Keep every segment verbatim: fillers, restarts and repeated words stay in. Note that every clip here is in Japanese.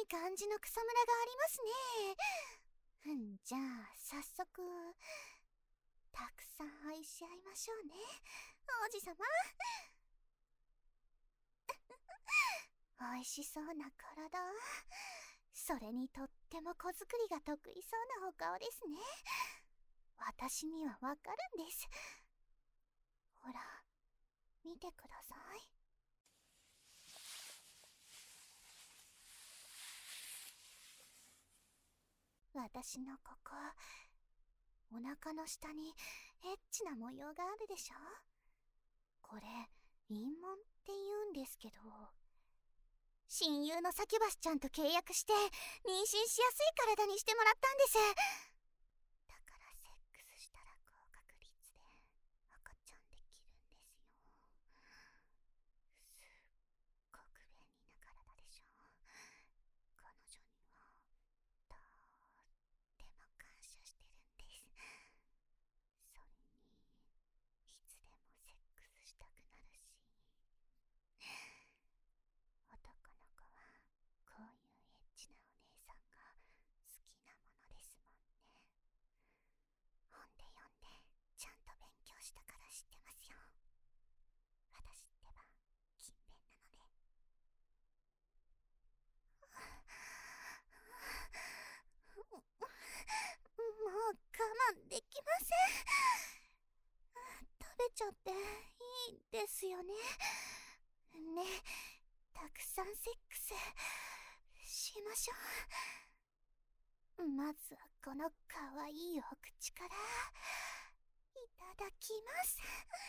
い感じの草むらがありますね。んじゃあ早速たくさん愛し合いましょうね、王子様。美味しそうな体、それにとっても子作りが得意そうなお顔ですね。私にはわかるんです。ほら見てください。私のここ、お腹の下にエッチな模様があるでしょ。これ陰紋って言うんですけど、親友のサキュバスちゃんと契約して妊娠しやすい体にしてもらったんです。だからセックスしたら高確率で赤ちゃんできるんですよ。すっごく便利な体でしょ。彼女にはとっても感謝してるんです。それにいつでもセックスしたくなるし、男の子はこういうエッチなお姉さんが好きなものですもんね。本で読んでちゃんと勉強したから知ってますよ。私ってば勤勉なので。もう我慢できません。食べちゃっていいですよね。ね、たくさんセックスしましょう。まずはこのかわいいお口からいただきます。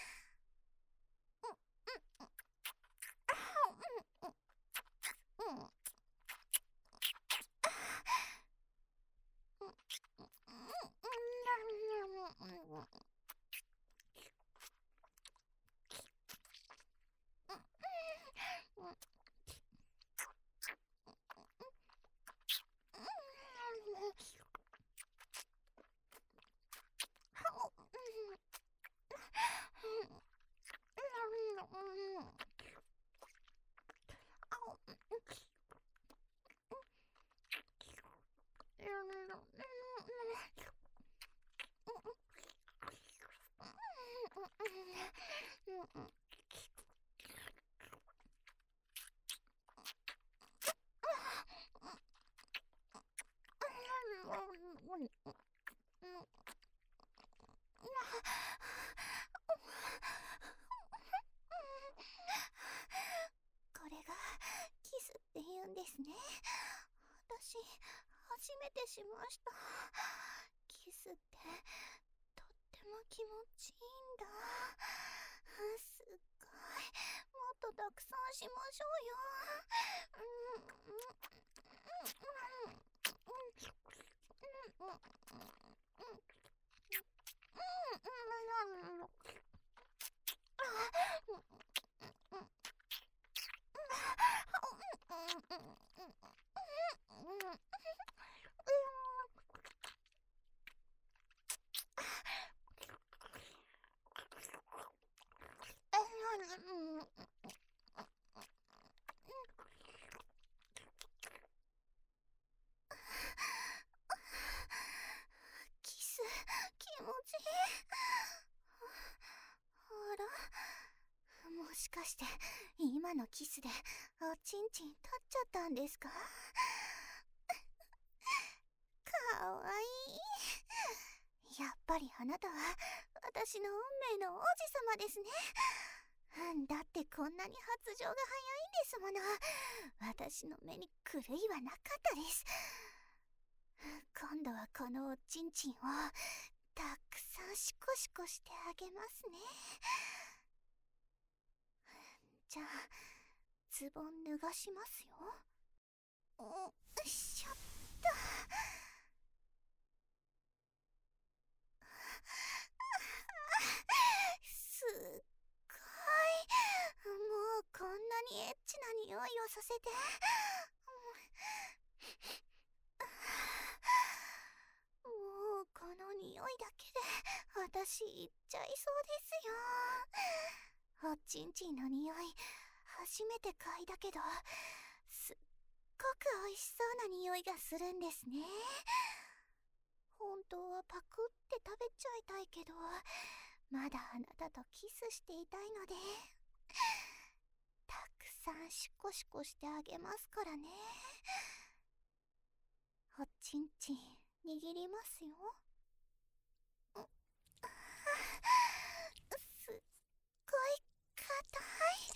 これがキスって言うんですね。私初めてしました。キスってとっても気持ちいいんだ。すっごい、もっとたくさんしましょうよ。キス気持ちいい。あら、もしかして今のキスでおちんちん立っちゃったんですか？かわいい。やっぱりあなたは私の運命の王子様ですね。だってこんなに発情が早いんですもの。私の目に狂いはなかったです。今度はこのおちんちんをたくさんシコシコしてあげますね。じゃあズボン脱がしますよ。よいしょっと。すっごい、もうこんなにエッチな匂いをさせて。もうこの匂いだけで私いっちゃいそうですよ。おちんちんの匂い初めて嗅いだけどすっごく美味しそうな匂いがするんですね。本当はパクって食べちゃいたいけど、まだあなたとキスしていたいので、たくさんシコシコしてあげますからね。おちんちん握りますよ。すっごい硬い。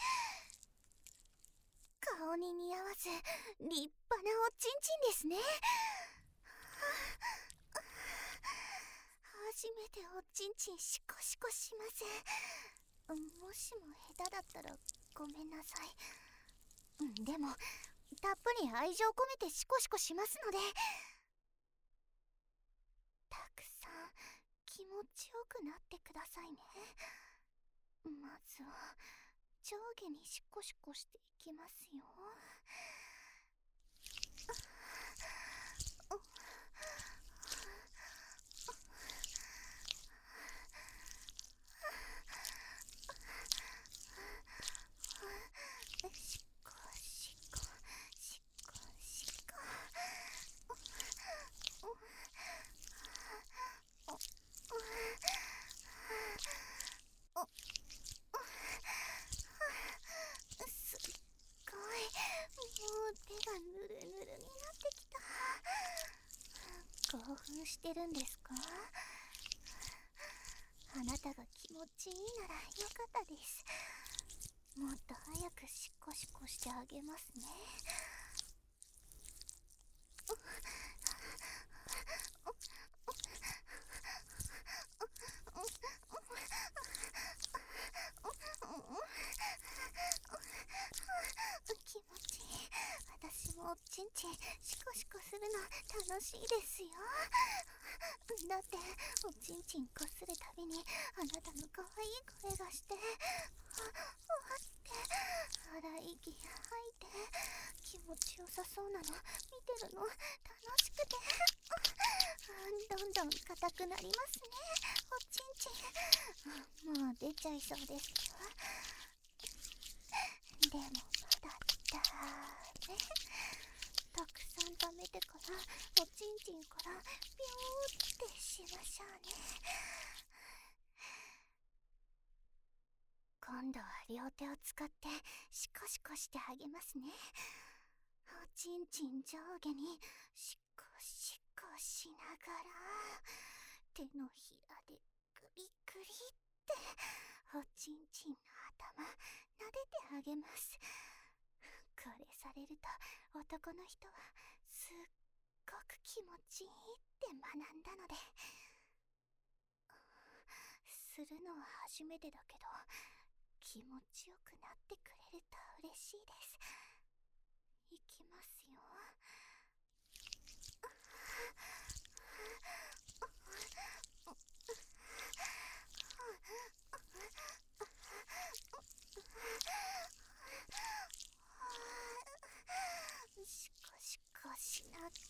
顔に似合わず立派なおちんちんですね。初めておちんちんシコシコします。もしも下手だったらごめんなさい。でもたっぷり愛情込めてシコシコしますので、たくさん気持ちよくなってくださいね。まずは上下にシコシコしていきますよ。シコシコシコシコ。すっごい、もう手がぬるぬるになってきた。興奮してるんですか？あなたが気持ちいいならよかったです。もっと早くシコシコしてあげますね。気持ちいい。私もおちんちんシコシコするの楽しいですよ。だっておちんちんこするたびにあなたの可愛い声がして、ふわふわって荒い息吐いて気持ちよさそうなの見てるの楽しくて、どんどん硬くなりますね、おちんちん。もう出ちゃいそうですか？でもまだだね。たくさん溜めてからおちんちんからビューってしましょうね。今度は両手を使ってシコシコしてあげますね。おちんちん上下にシコシコしながら手のひらでグリグリっておちんちんの頭撫でてあげます。これされると男の人はすっごく気持ちいいって学んだので。するのは初めてだけど気持ちよくなってくれると嬉しいです。いきますよ。シコシコしながら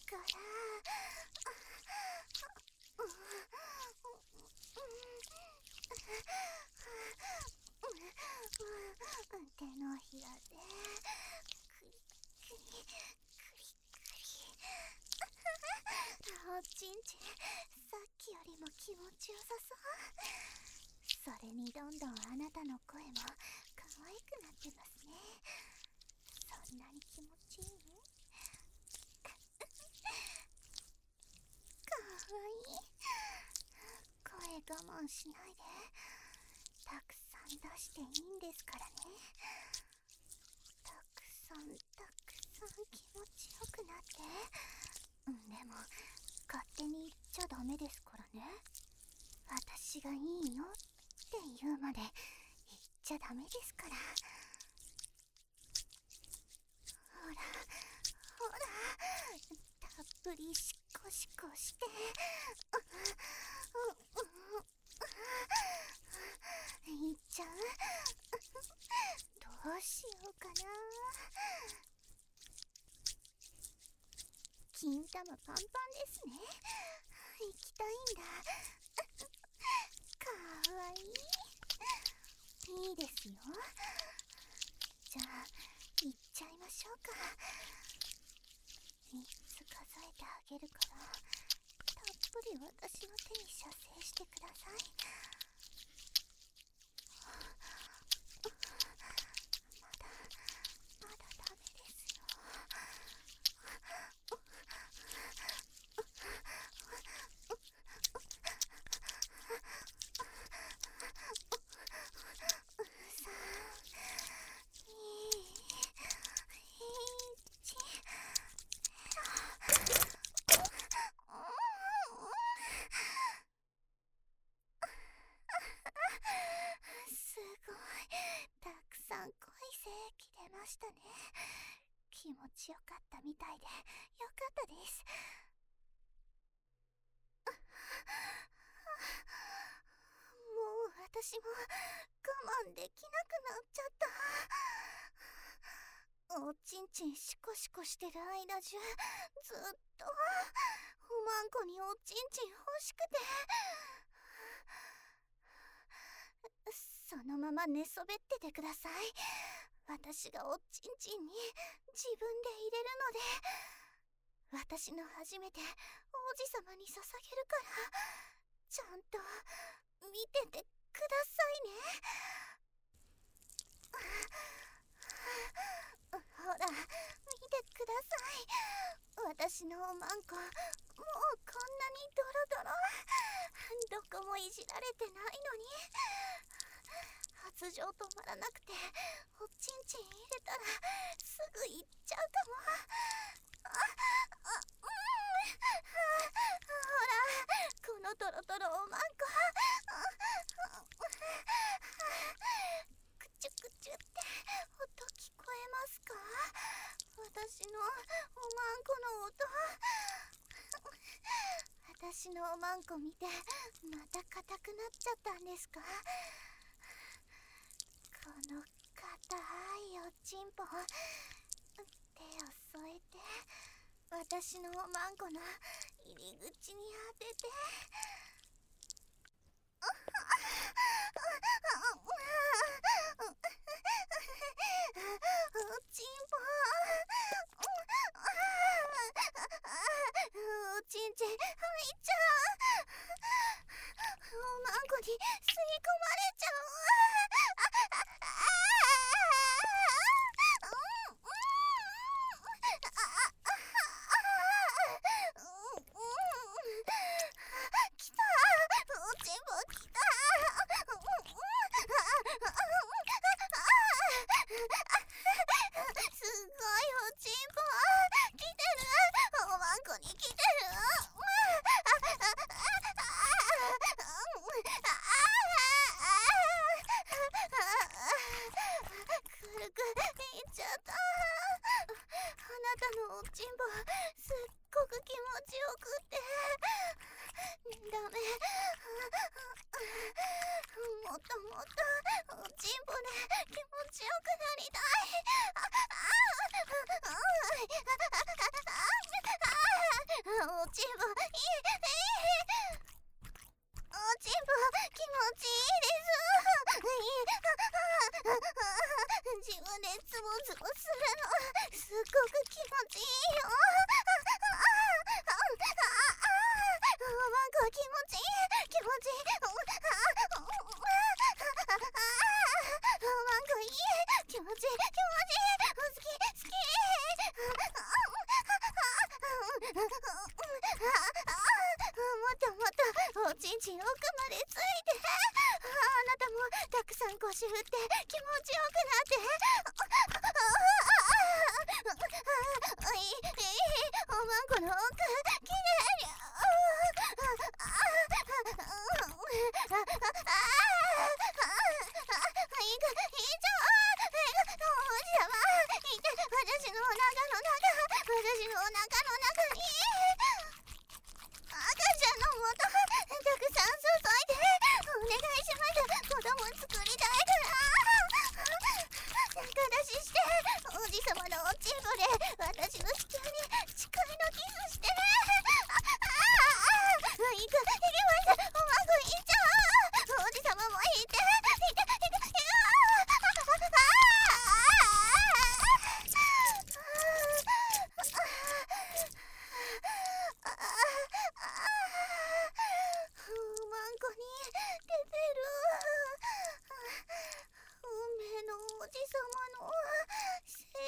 手のひらでクリクリクリクリ。おちんちんさっきよりも気持ちよさそう。それにどんどんあなたの声も可愛くなってますね。そんなに気持ちいい？かわいい。声我慢しないでたくさん出していいんですからね。たくさんたくさん気持ちよくなって。でも勝手に言っちゃダメですからね。私がいいよって言うまで言っちゃダメですから。ほらほら、たっぷりシコシコしていっちゃう？どうしようかな。金玉パンパンですね。行きたいんだ。かわいい。いいですよ。じゃあ行っちゃいましょうか。 みっつ数えてあげるから、たっぷり私の手に射精してください。まだまだダメですよ。すごい、たくさん濃い精液出ましたね。気持ちよかったみたいでよかったです。もう私も我慢できなくなっちゃった。おちんちんシコシコしてる間中ずっとおまんこにおちんちん欲しくて、そのまま寝そべっててください。私がおちんちんに自分で入れるので、私の初めて王子様に捧げるから、ちゃんと見ててくださいね。ほら、見てください。私のおまんこ、もうこんなにドロドロ。どこもいじられてないのに。発情止まらなくて、おちんちん入れたらすぐ行っちゃうかも。ああ、うん、ほら、このトロトロおまんこ。くちゅくちゅって音聞こえますか？私のおまんこの音。私のおまんこ見てまた硬くなっちゃったんですか？この硬いおちんぽ、手を添えて私のおまんこの入り口に当てて、おちんぽ、おちんちん入っちゃう。おまんこに吸い込まれちゃう。きた、おちんぽきた。すごいおちんぽ来てる。おまんこに来てる。軽くいっちゃった。あなたのおちんぽすっごく気持ちよくってダメ。もっともっとおちんぽで気持ちよくなりたい。おちんぽいい、いい。おちんぽ気持ちいいです。自分でズボズボするのすっごく気持ちいいよ。おまんこ気持ちいい、気持ちいい。おまんこいい、気持ちいい、気持ちいい。好き好き。もっともっとおちんちん奥までついて。あなたもたくさん腰振って気持ちよくなって。いい、いい。おまんこの奥きれいに。いいか、いいじゃん。王子様、いて、私のお腹の中、私のお腹の中に赤ちゃんのもとたくさん注いでお願いします。子供作りたいから。仲出しして王子様のおちんぽで私の子宮に誓いのキスして。いく、いきます。おまんこいっちゃう。王子様もいて、いて、いて、いて。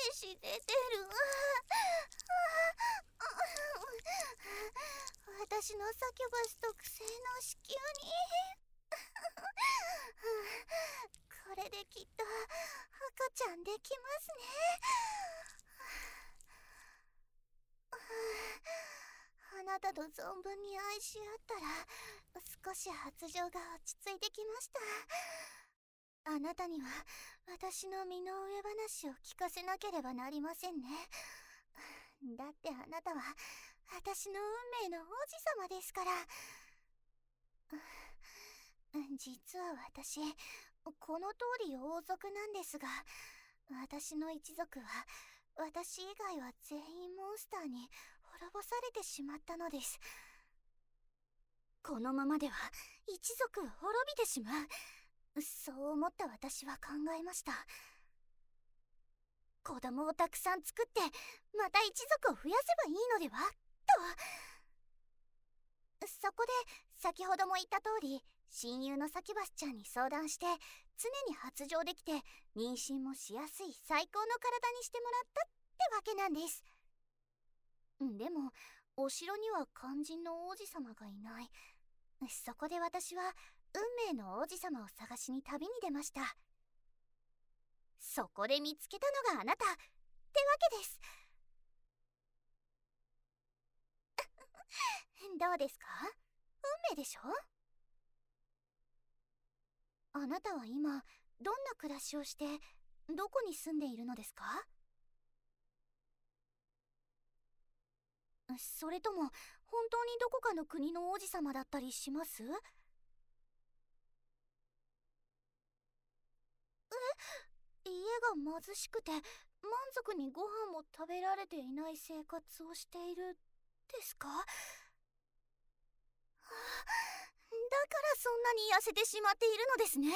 精子出てる。私のサキュバス特製の子宮に。これできっと赤ちゃんできますね。あなたと存分に愛し合ったら少し発情が落ち着いてきました。あなたには私の身の上話を聞かせなければなりませんね。だってあなたは私の運命の王子様ですから。実は私、この通り王族なんですが、私の一族は私以外は全員モンスターに滅ぼされてしまったのです。このままでは一族は滅びてしまう。そう思った私は考えました。子供をたくさん作ってまた一族を増やせばいいのではと。そこで先ほども言った通り、親友のサキュバスちゃんに相談して常に発情できて妊娠もしやすい最高の体にしてもらったってわけなんです。でもお城には肝心の王子様がいない。そこで私は運命の王子様を探しに旅に出ました。そこで見つけたのがあなたってわけです。どうですか？運命でしょ？あなたは今どんな暮らしをしてどこに住んでいるのですか？それとも本当にどこかの国の王子様だったりします？え、家が貧しくて満足にご飯も食べられていない生活をしているですか？だからそんなに痩せてしまっているのですね。うー、嘆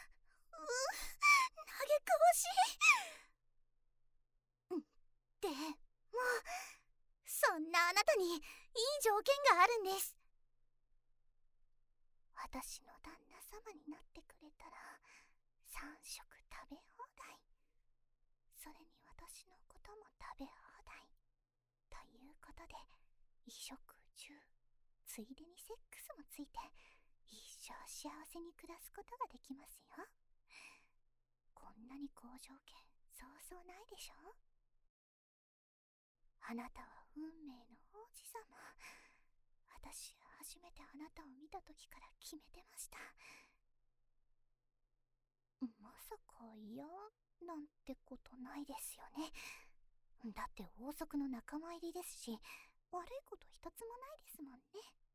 かわしい。でもそんなあなたにいい条件があるんです。私の旦那様になってくれたらさん食食べ放題、それに私のことも食べ放題ということで、衣食住ついでにセックスもついて一生幸せに暮らすことができますよ。こんなに好条件そうそうないでしょ。あなたは運命の王子様。私初めてあなたを見た時から決めてました。まさか嫌なんてことないですよね。だって王族の仲間入りですし、悪いこと一つもないですもんね。